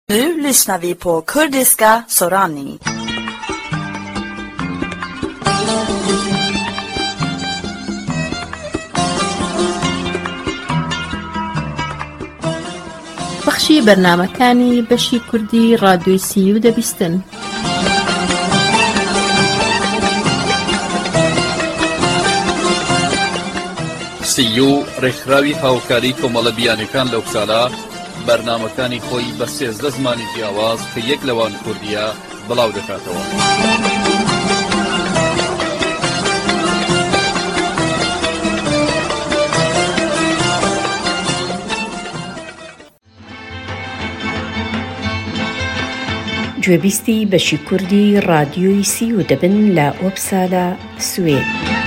Nu lyssnar vi på kurdiska Sorani. بەخشی بەرنامەکانی بەشی کوردی ڕادیۆی سیو دەبیستن. سیو ڕێکخراوی هاوکاری کۆمەڵە بیانەکان لەو ساڵە بەرنامەکانی خۆی بە 13 زمانی جیاواز کە یەک لەوان کوردیە بڵاو دەکاتەوە. گوێبیستی بەشی کوردی ڕادیۆی سیو دەبن لە ئۆپسالە سوێد.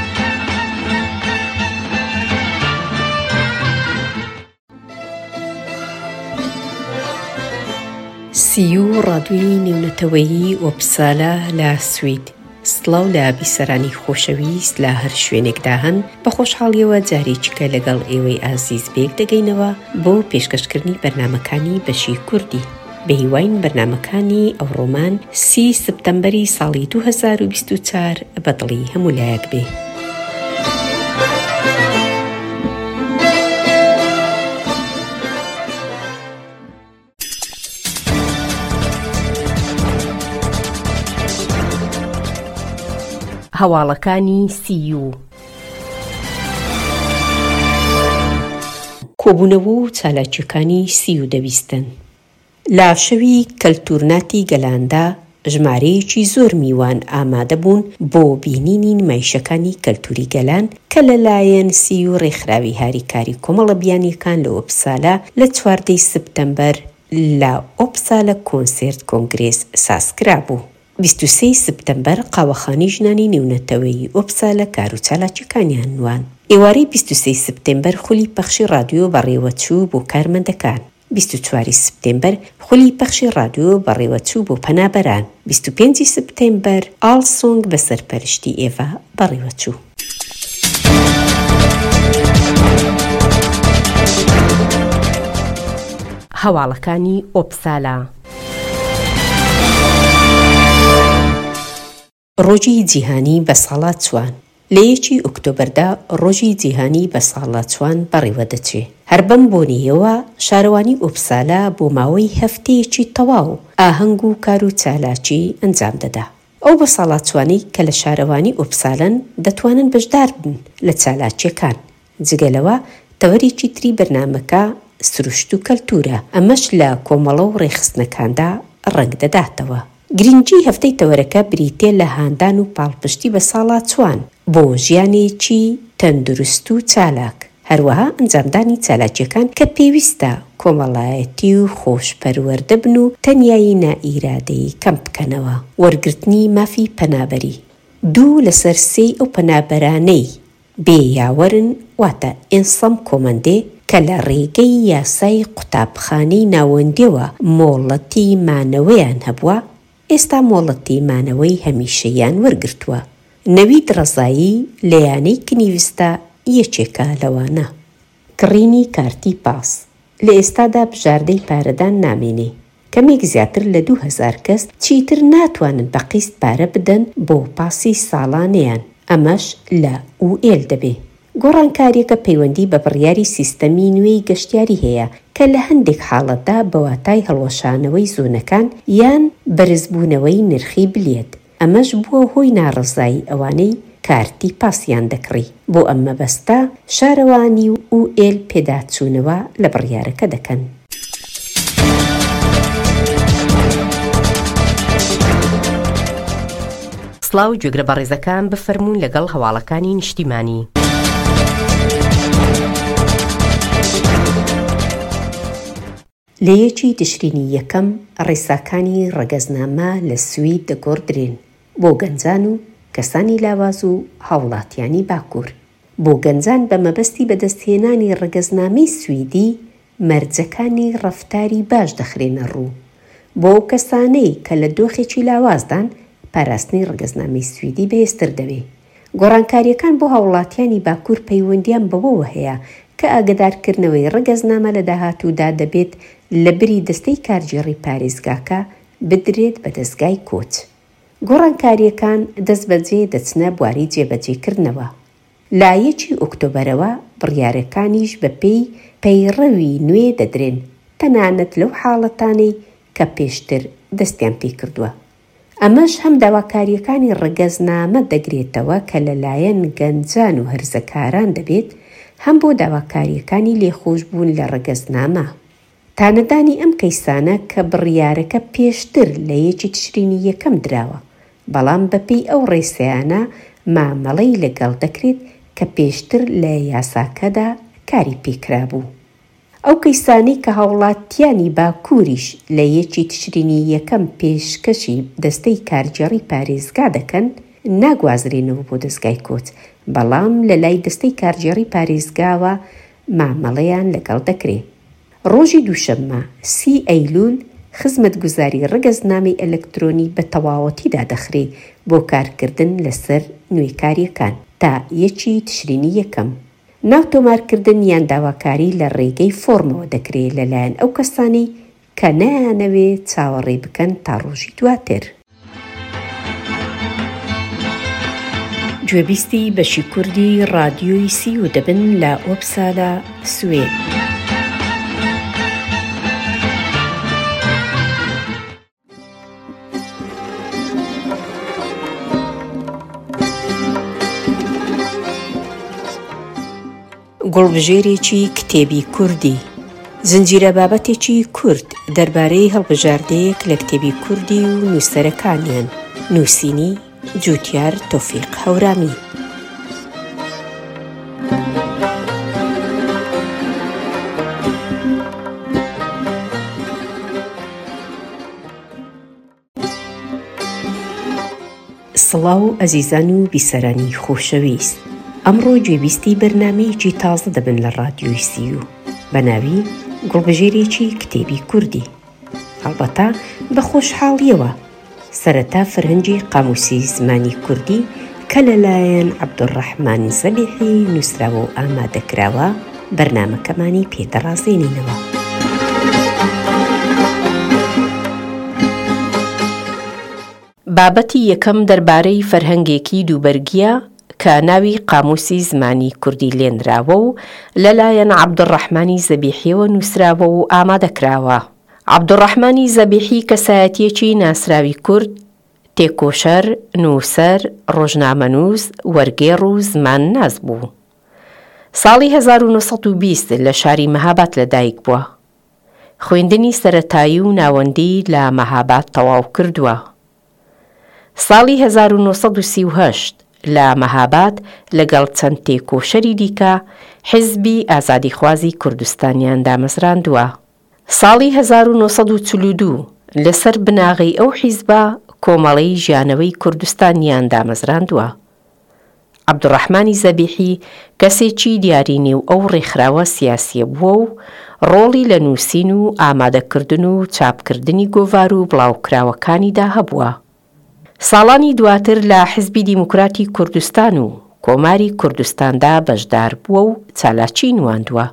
سیو ڕادیۆی نێونەتەوەیی ئۆپسالە لە سوید. سڵاو لە بیسەرانی خۆشەویست لە هەر شوێنێکدا هەن، بە خۆشحاڵیەوە جارێکیکە لەگەڵ ئێوەی ئازیز بێک دەگەینەوە بۆ پێشکەشکردنی بەرنامەکانی بەشی کوردی. بە هیواین بەرنامەکانی ئەوڕۆمان 30 سپتەمبەری ساڵی 2024 بەدڵی هەموو لایەک بێ. هەواڵەکانی سیو کۆبوونەوە و چالاکیەکانی سیو دەبیستن. لە شەوی کەلتورناتی گەلاندا ژمارەیەکی زۆر میوان ئامادە بوون بۆ بینینی نمایشەکانی کەلتوری گەلان کە لەلایەن سیو ڕێکخراوی هاریکاری کۆمەڵە بیانیەکان لە ئۆپسالە لە 14 سپتەمبەر لە ئۆپسالە کۆنسێرت کۆنگرێس سازکرا بوو. 23 سپتەمبەر قاوەخانەی ژنانی نێونەتەوەیی ئۆپسالە کار و چالاکیەکانیان نوان. ئێوارەی 23 سپتەمبەر خولی پەخشی ڕادیۆ بەڕێوەچوو بۆ کارمەندەکان. 24 سپتەمبەر خولی پەخشی ڕادیۆ بەڕێوەچوو بۆ پەنابەران. 25 سپتەمبەر ئاڵسۆنگ بە سەرپەرشتی ئێڤا بەڕێوەچوو. هەواڵەکانی ئۆپسالە. ڕۆژی جیهانی بە ساڵات چوان. لە 1 ئۆکتۆبەردا ڕۆژی جیهانی بە ساڵات چوان بەڕێوە دەچێت. هەر بەم بۆنیەوە شارەوانی ئۆپسالە بۆ ماوەی هەفتەیەکی تەواو ئاهەنگ و کار و چالاکی ئەنجام دەدا. ئەو بە ساڵات چوانەی کە لە شارەوانی ئۆپسالەن دەتوانن بەشدار بن لە چالاکیەکان. جگەلەوە تەوەرێکی تری بەرنامەکە سروشت و کەلتورە، ئەمەش لە کۆمەڵە و ڕێخستنەکاندا ڕەنگ دەداتەوە. گرنگی هەفتەی تەوەرەکە بریتێ لە هاندان و پاڵپشتی بە ساڵات چوان بۆ ژیانێکی تەندروست و چالاک، هەروەها ئەنجامدانی چالاکیەکان کە پێویستە کۆمەڵایەتی و خۆشپەروەردە بن و تەنیایی نائیرادەیی کەم بکەنەوە. وەرگرتنی مافی پەنابەری. 2 لەسەر 3 ئەو پەنابەرانەی بێیاوەرن واتە ئێنسەم کۆمەندێ کە لە ڕێگەی یاسای قوتابخانەی ناوەندیەوە مۆڵەتی مانەوەیان هەبووە، ئێستا مۆڵەتی مانەوەی هەمیشەیان وەرگرتووە. نەوید ڕەزایی لە یانەی کنیوستە یەکێکە لەوانە. کڕینی کارتی پاس. لە ئێستادا بژاردەی پارەدان نامێنێ. کەمێک زیاتر لە 2000 کەس چیتر ناتوانن بە قیست پارە بدەن بۆ پاسی ساڵانەیان، ئەمەش لە ئوئێل دەبێ. گۆڕانکاریەکە پەیوەندی بە بڕیاری سیستەمی نوێی گەشتیاری هەیە کە لە هەندێک حاڵەتدا بە واتای هەڵوەشانەوەی زۆنەکان یان بەرزبوونەوەی نرخی بلێت. ئەمەش بووە هۆی ناڕەزایی ئەوانەی کارتی پاسیان دەکڕی. بۆ ئەم مەبەستە شارەوانی و ئوئێل پێداچوونەوە لە بڕیارەکە دەکەن. سڵاو گوێگرە بەڕێزەکان بفەرموون لەگەڵ هەواڵەکانی نیشتیمانی. لە 1 تشرینی یەکەم ڕێساکانی ڕەگەزنامە لە سوید دەگۆڕدرێن بۆ گەنجان و کەسانی لاواز و هاوڵاتیانی باکوور. بۆ گەنجان بە مەبەستی بەدەستهێنانی ڕەگەزنامەی سویدی مەرجەکانی ڕەفتاری باش دەخرێنە ڕوو. بۆ کەسانەی کە لە دۆخێکی لاوازدان پاراستنی ڕەگەزنامەی سویدی بەهێزتر دەبێ. گۆڕانکاریەکان بۆ هاوڵاتیانی باکوور پەیوەندیان بەوەوە هەیە کە ئاگدارکردنەوەی ڕەگەزنامە لە داهاتوودا دەبێت لە بری دەستەی کارگێڕی پارێزگاکە بدرێت بە دەستگای کۆچ. گۆڕانکاریەکان دەست بەجێ دەچنە بواری جێبەجێکردنەوە. لە 1 ئۆکتۆبەرەوە بڕیارەکانیش بە پێی پەیڕەوی نوێ دەدرێن، تەنانەت لەو حاڵەتانەی کە پێشتر دەستیان پێ کردووە. ئەمەش هەم داواکاریەکانی ڕەگەزنامە دەگرێتەوە کە لەلایەن گەنجان و هەرزەکاران دەبێت، هەم بۆ داواکاریەکانی لێخۆشبوون لە ڕەگەزنامە. تانەدانی ئەم کەیسانە کە بڕیارەکە پێشتر لە 1 تشرینی یەکەم دراوە، بەڵام بەپێی ئەو ڕێسەیانە مامەڵەی لەگەڵ دەکرێت کە پێشتر لە یاساکەدا کاری پێکرا بوو. ئەو کەیسانەی کە هاوڵاتیانی باکووریش لە 1 تشرینی یەکەم پێشکەشی دەستەی کارگێڕی پارێزگا دەکەن ناگوازرێنەوە بۆ دەستگای کۆچ، بەڵام لە لای دەستەی کارگێڕی پارێزگاوە مامەڵەیان لەگەڵ دەکرێت. ڕۆژی دووشەممە 30 ئەیلول خزمەتگوزاری ڕەگەزنامەی ئەلەکترۆنی بە تەواوەتیدا دەخرێت بۆ کارکردن لەسەر نوێکاریەکان تا 1 تشرینی یەکەم. ناو تۆمارکردن یان داواکاری لە ڕێگەی فۆرمەوە دەکرێت لەلایەن ئەو کەسانی کە نایانەوێت چاوەڕێ بکەن تا ڕۆژی دواتر. گوێبیستی بەشی کوردی ڕادیۆی سیو دەبن لە ئۆپسالا سوێد. گوڵبژێرێکی کتێبی کوردی، زنجیرە بابەتێکی کورد دەربارەی هەڵبژاردەیەک لە کتێبی کوردی و نووسەرەکانیان. نووسینی جوتیار تۆفیق هەورامی. سڵاو ئەزیزان و بیسەرانی خۆشەویست، ئەمڕۆ گوێبیستی بەرنامەیەکی تازە دەبن لە ڕادیۆی سیو بە ناوی گوڵبژێرێکی کتێبی کوردی. هەڵبەتە بە خۆشحاڵیەوە سەرەتا فەرهەنگی قاموسی زمانی کوردی کە لەلایەن عەبدوڕەحمان زەبیحی نووسراوە و ئامادەکراوە بەرنامەکەمانی پێدەڕازێنینەوە. بابەتی یەکەم دەربارەی فەرهەنگێکی دووبەرگیە کە ناوی قاموسی زمانی کوردی لێنراوە و لەلایەن عەبدوڕەحمانی زەبیحیەوە نووسراوە و ئامادەکراوە. عەبدوڕەحمانی زەبیحی کەسایەتیەکی ناسراوی کورد، تێکۆشەر، نووسەر، ڕۆژنامەنووس، وەرگێڕ و زمان ناز بوو. ساڵی 1920 لە شاری مەهاباد لەدایک بووە. خوێندنی سەرەتایی و ناوەندی لە مەهاباد تەواو کردووە. ساڵی 1938 لە مەهاباد لەگەڵ چەند تێکۆشەری دیکە حیزبی ئازادیخوازی کوردستانیان دامەزراندووە. ساڵی 1942 لەسەر بناغی ئەو حیزبە کۆمەڵەی ژیانەوەی کوردستانیان دامەزراندووە. عەبدوڕەحمانی زەبیحی کەسێکی دیارینی و ئەو ڕێکخراوە سیاسیە بووە و ڕۆڵی لە نووسین و ئامادەکردن و چاپکردنی گۆڤار و بڵاوکراوەکانیدا هەبووە. ساڵانی دواتر لە حیزبی دیموکراتی کوردستان و کۆماری کوردستاندا بەشدار بووە و چالاکی نواندووە.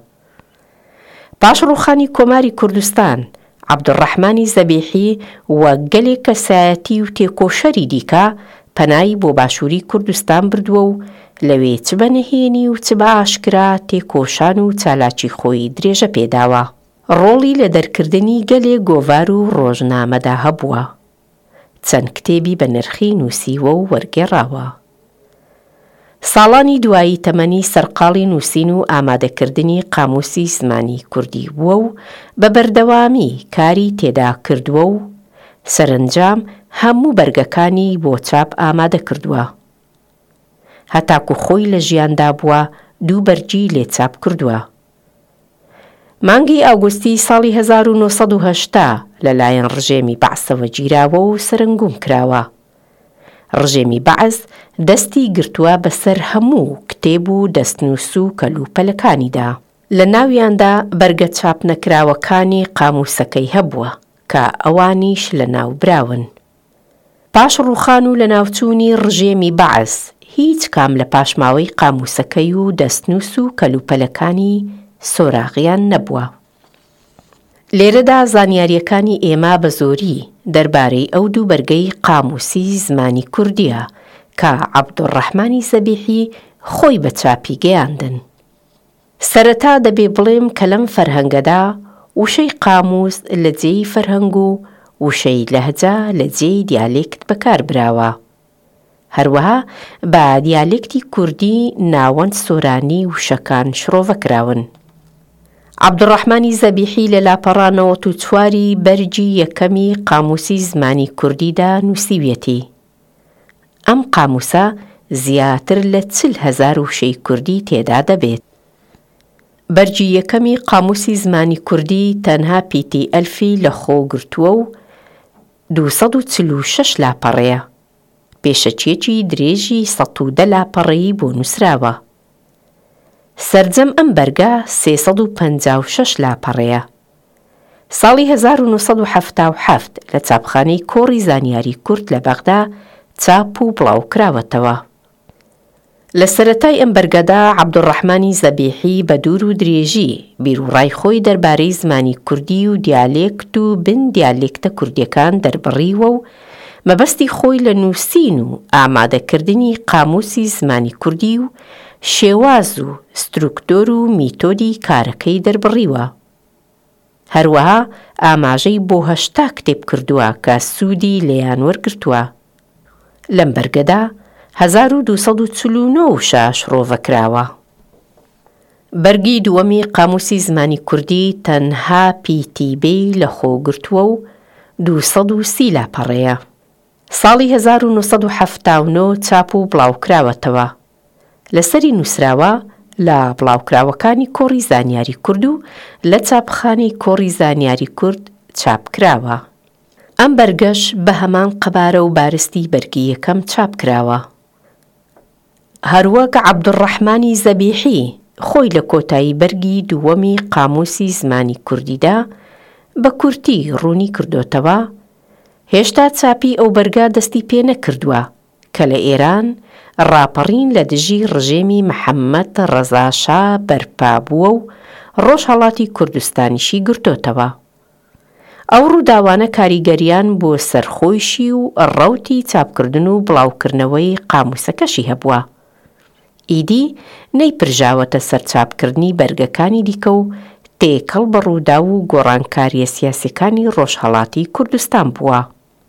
پاش ڕووخانی کۆماری کوردستان عەبدوڕەحمانی زەبیحی وە گەلێک کەسایەتی و تێکۆشەری دیکە پەنای بۆ باشووری کوردستان بردووە و لەوێ چ بە نهێنی و چ بە ئاشکرا تێکۆشان و چالاکی خۆی درێژە پێداوە. ڕۆڵی لە دەرکردنی گەلێک گۆڤار و ڕۆژنامەدا هەبووە. چەند کتێبی بە نرخی نووسیوە و وەرگێڕاوە. ساڵانی دوایی تەمەنی سەرقاڵی نووسین و ئامادەکردنی قاموسی زمانی کوردی بووە و بە بەردەوامی کاری تێدا کردووە و سەرنجام هەموو بەرگەکانی بۆ چاپ ئامادە کردووە. هەتاکو خۆی لە ژیاندا بووە 2 بەرگی لێ چاپ کردووە. مانگی ئاگوستی ساڵی 1980 لەلایەن ڕژێمی بەعسەوە گیراوە و سەرنگوم کراوە. ڕژێمی بەعس دەستی گرتووە بەسەر هەموو کتێب و دەستنووس و کەلوپەلەکانیدا. لە ناویاندا بەرگە چاپ نەکراوەکانی قاموسەکەی هەبووە کە ئەوانیش لە ناو براون. پاش ڕووخان و لە ناوچوونی ڕژێمی بەعس هیچ کام لە پاشماوەی قاموسەکەی و دەستنووس و کەلوپەلەکانی سۆراغیان نەبووە. لێرەدا زانیاریەکانی ئێمە بە زۆری دەربارەی ئەو دوو بەرگەی قاموسی زمانی کوردیە کە عەبدوڕەحمانی زەبیحی خۆی بە چاپی گەیاندن. سەرەتا دەبێ بڵێم کە لەم فەرهەنگەدا وشەی قاموس لە جێی فەرهەنگ و وشەی لەهجە لە جێی دیالێکت بەکار براوە. هەروەها بە دیالێکتی کوردی ناوەند سۆرانی وشەکان شڕۆڤە کراون. عەبدوڕەحمانی زەبیحی لە لاپەڕا 94 بەرگی یەکەمی قاموسی زمانی کوردیدا نووسیویەتی. ئەم قاموسە زیاتر لە 40,000 وشەی کوردی تێدا دەبێت. بەرگی یەکەمی قاموسی زمانی کوردی تەنها پیتی ئەلفی لە خۆگرتووە و 246 لاپەڕەیە. پێشەچیەکی درێژی 110 لاپەڕەیی بۆ نووسراوە. سەرجەم ئەم بەرگە 356 لاپەڕەیە. ساڵی 1977 لە چاپخانەی کۆڕی زانیاری کورد لە بەغدا چاپ و بڵاوکراوەتەوە. لە سەرەتای ئەم بەرگەدا عەبدوڕەحمانی زەبیحی بە دوور و درێژی بیرروڕای خۆی دەربارەی زمانی کوردی و دیالێکت و بن دیالێکتە کوردیەکان دەربڕیوە و مەبەستی خۆی لە نووسین و ئامادەکردنی قاموسی زمانی کوردی و شێواز و ستروکتۆر و میتۆدی کارەکەی دەربڕیوە. هەروەها ئاماژەی بۆ 80 کتێب کردووە کە سوودی لێیان وەرگرتووە. لەم بەرگەدا 1249 وشە شڕۆڤە کراوە. بەرگی دووەمی قاموسی زمانی کوردی تەنها پیتیبەی لە خۆگرتووە و 230 لاپەڕەیە. ساڵی 1979 چاپ و بڵاوکراوەتەوە. لەسەری نووسراوە لە بڵاوکراوەکانی کۆڕی زانیاری کورد و لە چاپخانەی کۆڕی زانیاری کورد چاپکراوە. ئەم بەرگەش بە هەمان قەبارە و بارستی بەرگی یەکەم چاپکراوە. هەروەک عەبدوڕەحمانی زەبیحی خۆی لە کۆتایی بەرگی دووەمی قاموسی زمانی کوردیدا بە کورتی ڕوونی کردوتەوە، هێشتا چاپی ئەو بەرگە دەستی پێ نەکردووە کە لە ئێران ڕاپەڕین لە دژی ڕژێمی محەممەد ڕەزاشا بەرپا بووە و ڕۆژهەڵاتی کوردستانیشی گرتوتەوە. ئەو ڕووداوانە کاریگەریان بۆ سەرخۆیشی و ڕەوتی چاپکردن و بڵاوکردنەوەی قاموسەکەشی هەبووە. ئیدی نەیپرژاوەتە سەر چاپکردنی بەرگەکانی دیکە و تێکەڵ بە ڕوودا و گۆڕانکاریە سیاسیەکانی ڕۆژهەڵاتی کوردستان بووە.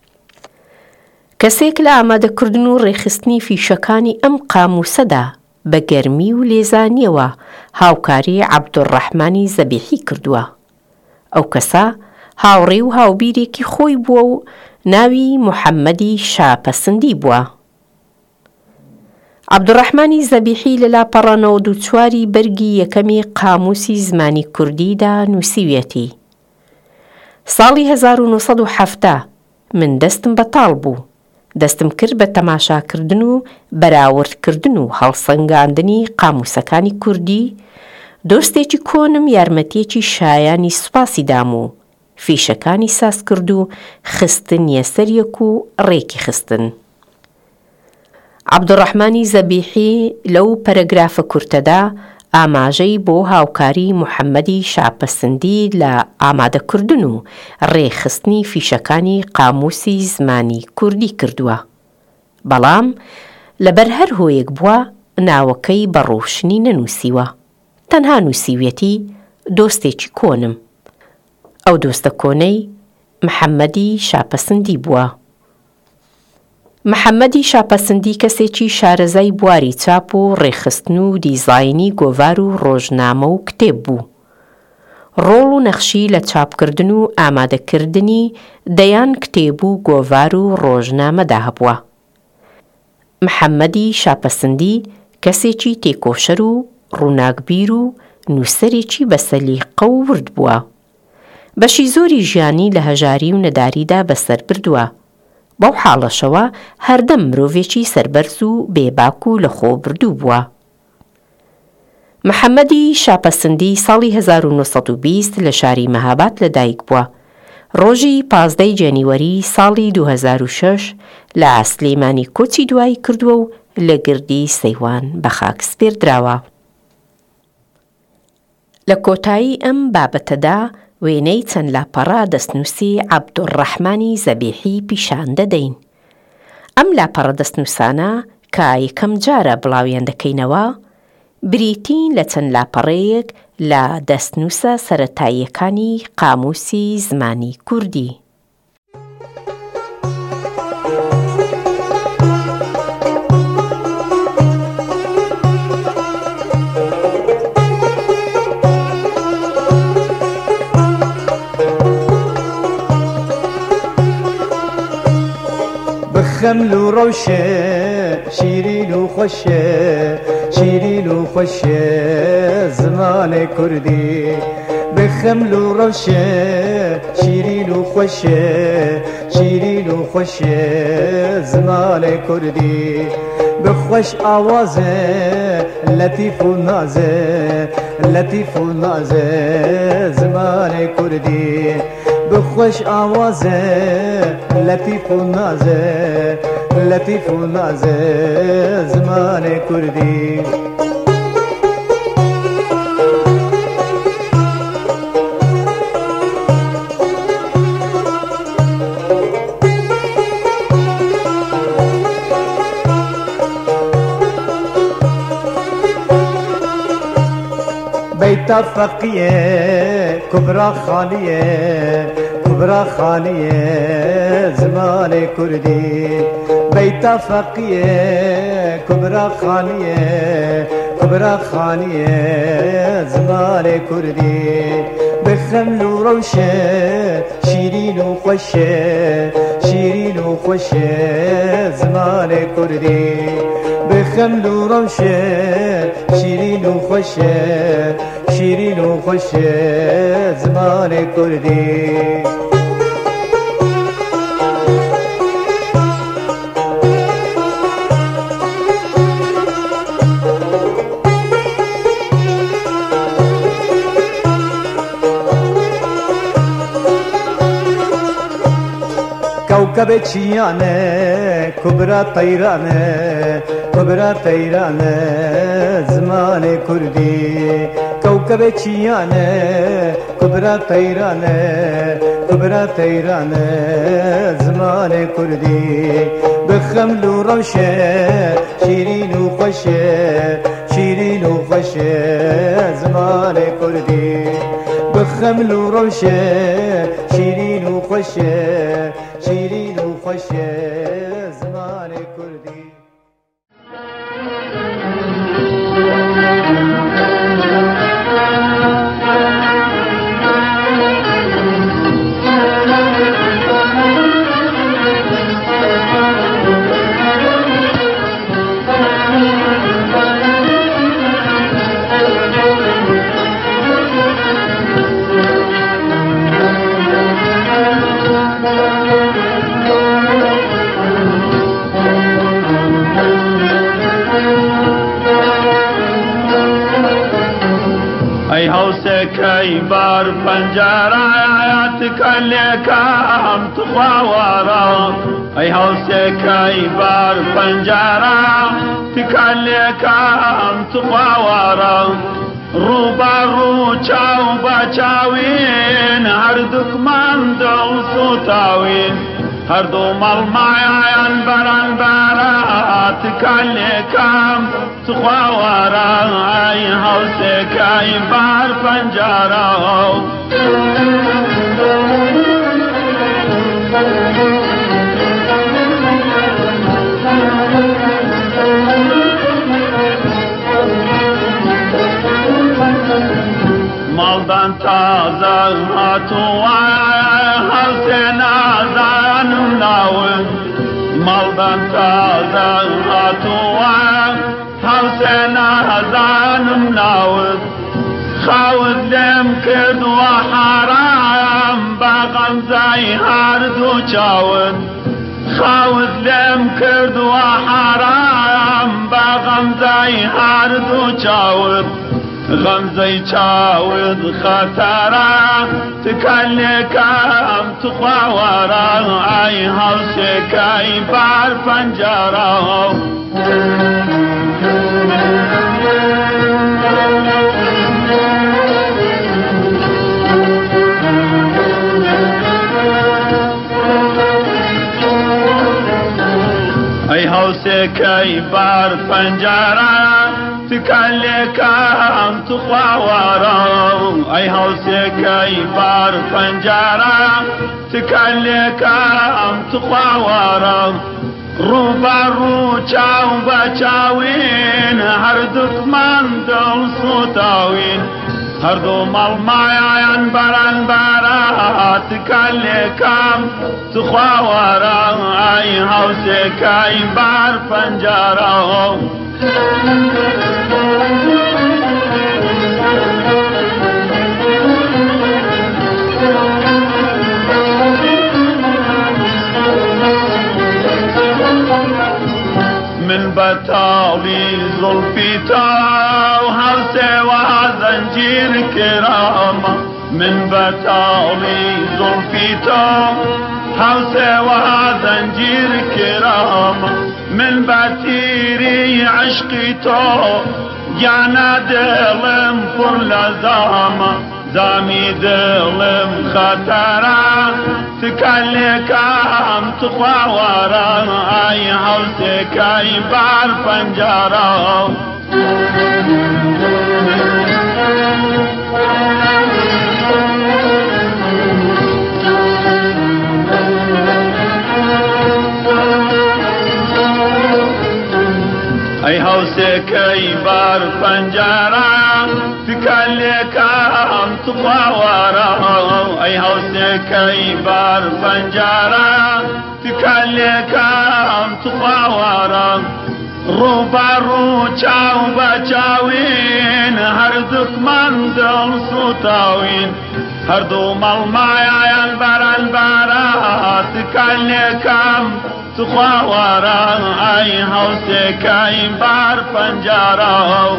کەسێک لە ئامادەکردن و ڕێخستنی فیشەکانی ئەم قاموسەدا بە گەرمی و لێزانیەوە هاوکاری عەبدوڕەحمانی زەبیحی کردووە. ئەو کەسە هاوڕێ و هاوبیرێکی خۆی بووە و ناوی محەممەدی شاپەسندی بووە. عەبدوڕەحمانی زەبیحی لە لاپەڕە 94 بەرگی یەکەمی قاموسی زمانی کوردیدا نووسیویەتی. ساڵی 1970 من دەستم بەتاڵ بوو. دەستم کرد بە تەماشاکردن و بەراوردکردن و هەڵسەنگاندنی قاموسەکانی کوردی. دۆستێکی کۆنم یارمەتیەکی شایانی سوپاسی دام و فیشەکانی ساز کرد و خستن یەسەریەک و ڕێکی خستن. عەبدوڕەحمانی زەبیحی لەو پەرەگرافە کورتەدا ئاماژەی بۆ هاوکاری محەممەدی شاپەسندی لە ئامادەکردن و ڕێخستنی فیشەکانی قاموسی زمانی کوردی کردووە. بەڵام لەبەر هەر هۆیەک بووە ناوەکەی بە ڕۆشنی نەنووسیوە. تەنها نووسیویەتی دۆستێکی کۆنم. ئەو دۆستە کۆنەی محەممەدی شاپەسندی بووە. محەممەدی شاپەسندی کەسێکی شارەزای بواری چاپ و ڕێخستن و دیزاینی گۆڤار و ڕۆژنامە و کتێب بوو. ڕۆڵ و نەخشی لە چاپکردن و ئامادەکردنی دەیان کتێب و گۆڤار و ڕۆژنامەدا هەبووە. محەممەدی شاپەسندی کەسێکی تێکۆشەر و ڕووناکبیر و نووسەرێکی بەسەلیقە و ورد بووە. بەشی زۆری ژیانی لە هەژاری و نەداریدا بەسەر بردووە. بەو حاڵەشەوە هەردەم مرۆڤێکی سەربەرز و بێباک و لەخۆ بردوو بووە. محەممەدی شاپەسندی ساڵی 1920 لە شاری مەهاباد لەدایک بووە. ڕۆژی 15 جەنیوەری ساڵی 2006 لە سلێمانی کۆچی دوایی کردووە و لە گردی سەیوان بە خاک سپێردراوە. لە کۆتایی ئەم بابەتەدا وێنەی چەند لاپەڕە دەستنووسی عەبدوڕەحمانی زەبیحی پیشان دەدەین. ئەم لاپەڕە دەستنووسانە کە یەکەم جارە بڵاویان دەکەینەوە بریتین لە چەند لاپەڕەیەک لە دەستنووسە سەرەتاییەکانی قامووسی زمانی کوردی. خمل و روشه شیرین و خوشه شیرین و خوشه زمان کردی بخمل و روشه شیرین و خوشه شیرین و خوشه زمان کردی بخوش آوازه لطیف و نازه لطیف و نازه زمان کردی بخوش آوازه لطیف و نازه لطیف و نازه زمان کردی بیت فقیه کبرا خالیه کبرا خالیه زمان کردی بیت فقیه کبرا خالیه کبرا خالیه زمان کردی بخمل و روشه شیرین و خوشه شیرین و خوشه زمان کردی بخمل و روشه شیرین و خوشه شیرین و خوشه زمان کردی کوكب چیانه کبرا طیرانه کبرا طیرانه زمان کردی کوكب چیانه کبرا طیرانه کبرا طیرانه زمان کردی بخمل و روشه شیرین و خوشه شیرین و خوشه زمان کردی بخمل و روشه شیرین و خوشه شیرین و خوشه زمان کردی كي بار فنجرات كلكم تخوارا اي هوسه كي بار فنجرات كلكم تخوارا روبا رو چاو بچاوين هردك من دو سوتاوين هر دو مال مايان بران برات كلكم تخوارا اي هوسه كي بار فنجرا مالدان تازه هاتو حسین آزان ناون مالدان تازه هاتو حسین آزان ناون خاود لم کرد و حرام باغم زای هر دو چاون خاود لم کرد و حرام باغم زای هر دو چاون غمزي چاود خطرا تكلكم تخوارا اي هوسكاي بار فنجرا هوسكي بار فنجارة تكلكم تخوارا أي هوسكي بار فنجارة تكلكم تخوارا روبا روچاو بچاوين هردك من دل صوتاوين هردو مالمايان بران برا تكلكم تخوارا أي هوسكي بار فنجارا من بطالي زلفي تاو هرسي وزنجير كرامة من بطالي زلفي تاو هرسي وزنجير كرامة من باتيري عشقي تو جانا دلم پر لزامة زامي دلم خطرة تكلكم تخوارا أي هوسكي بار فنجارا أي هوسكي بار فنجارا تكلكم تخوارا أي هوسكي بار فنجارا تكلكم تخوارا روبا روچاو بچاوين هردك من دل صوتاوين هردو مالمايا بران برا تكلكم تخوارا أي هوسكي بار فنجارا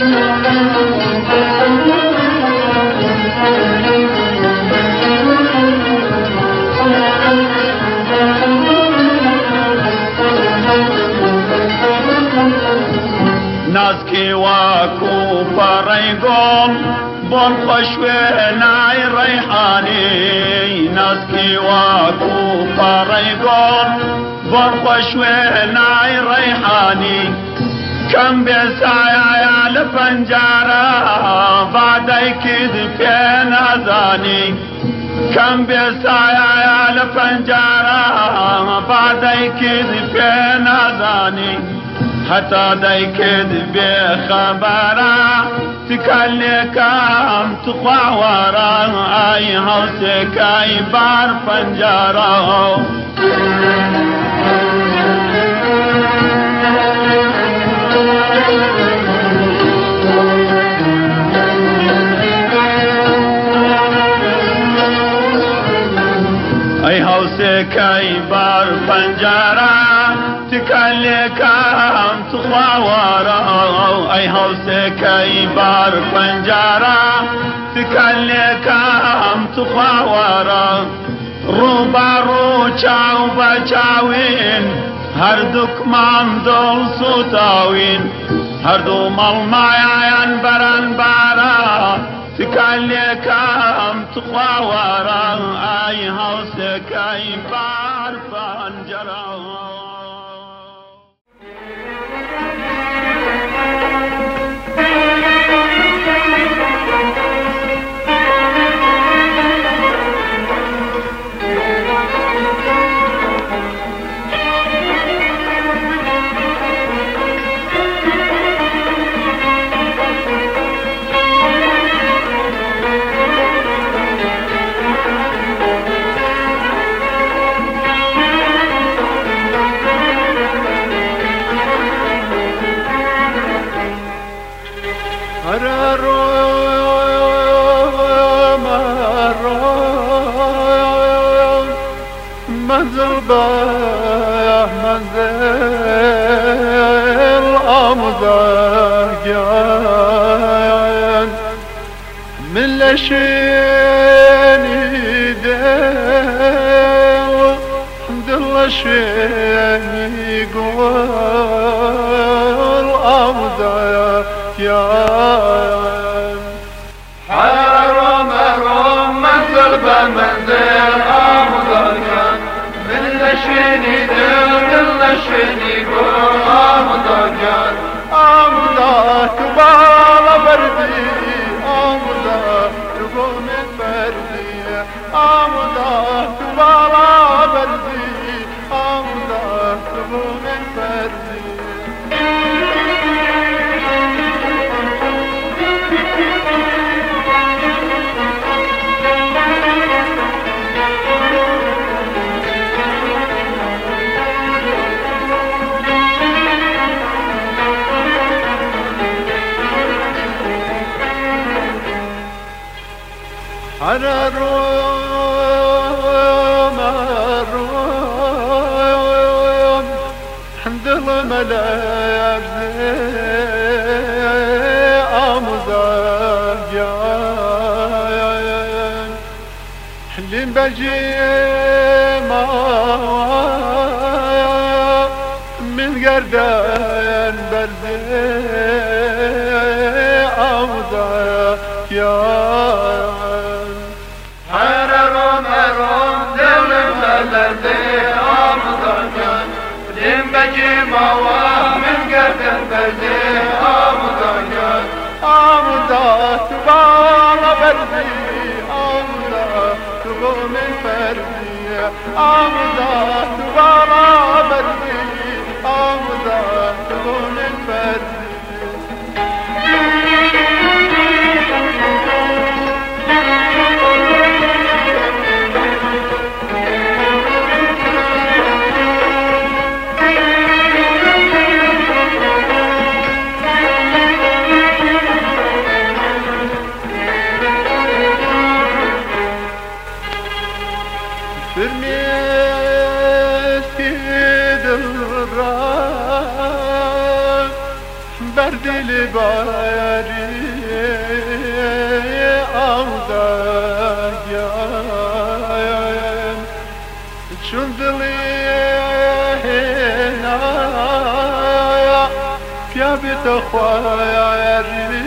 نازكي واكو فريقوم بون خشويناي ريحاني نازكي واكو فريقوم بون خشويناي ريحاني كم بسايا يا لفنجارة بعدي كذب فين أذاني كم بسايا يا لفنجارة بعدي كذب فين أذاني حتى داي كذب خبرة تكلكم تخوارا أي هوسكي بار فنجارة أي هوسكي بار فنجارة تكلكم تخوارا أي هوسكي بار فنجارة تكلكم تخوارا روبا روچاو بچاوين هردك من دل صوتاوين هردو مالمايان بران برا تكلكم تخوارا أي هوسكي بار فنجارة منزل باح منزل أمزاجان من لشيني دل حمد الله شيني قول أمزاجان حرم منزل بمنزل أمزاجان من لشيني دل شنی گو آمودا جان آمودا تو بالا بردی آمودا تو گونه بردی آمودا تو بالا بردی آمودا تو گونه بردی أنا روم الروم حمد الملاك أمزاجان حلم بجي ما من قردان برزي أمزاجان آمودا تبالا بردی آمودا تبوم فردی آمودا تبالا بردی آمودا تبوم فردی بردل باری آمدایم چون دلی هنایا پیا بیت خواری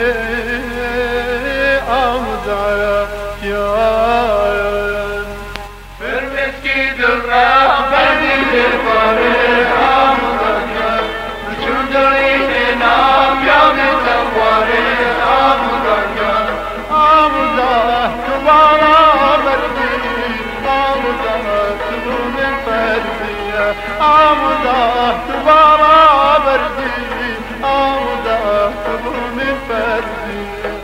آمدایم فرمت کی دل را بردل باری آمدایم چون دلی آمودا تبالا بردی آمودا تبوم فردی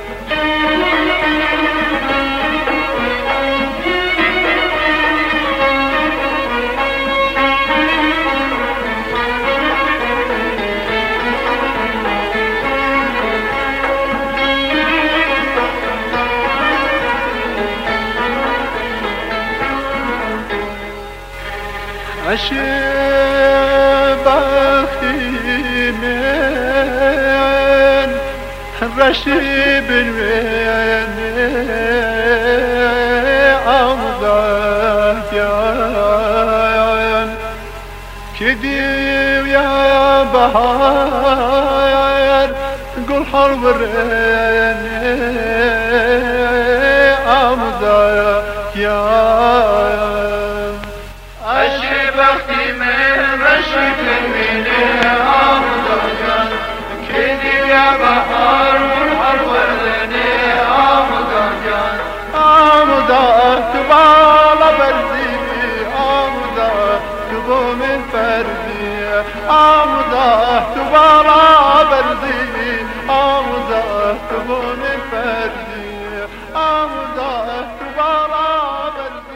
بختی من رشی بنوینه آموزایم که دیو یا بهار گل حال برنه آموزایم وقتی من رشید میده آموزایم که دیگه بهار هر وردنه آموزایم آموزا تو بالا بردی آموزا تو بوم فردی آموزا تو بالا بردی آموزا تو بوم فردی آموزا تو بالا بردی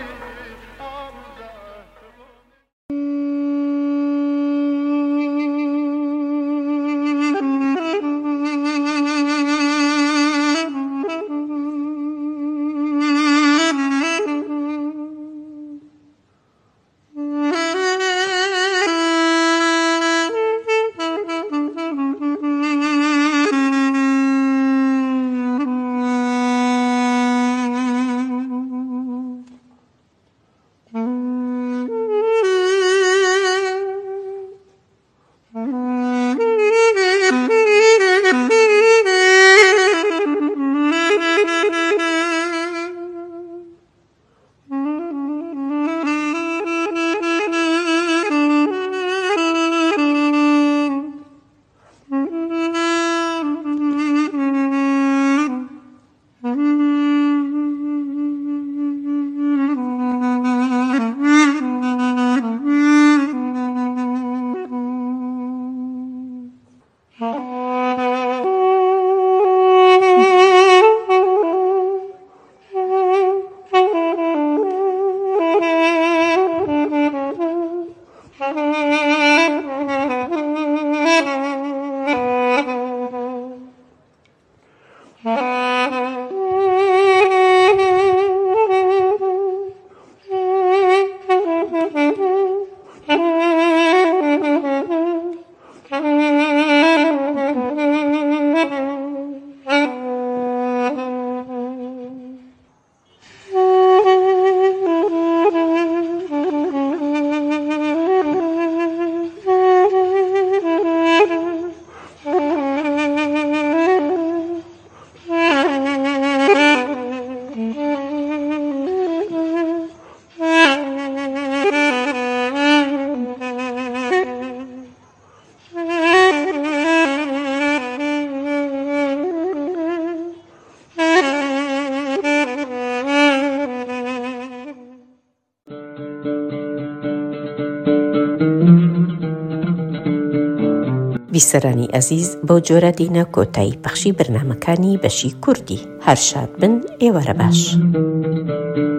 بیسەرانی ئەزیز بەو جۆرە دینە کۆتایی پەخشی بەرنامەکانی بەشی کوردی. هەر شاد بن، ئێوارە باش.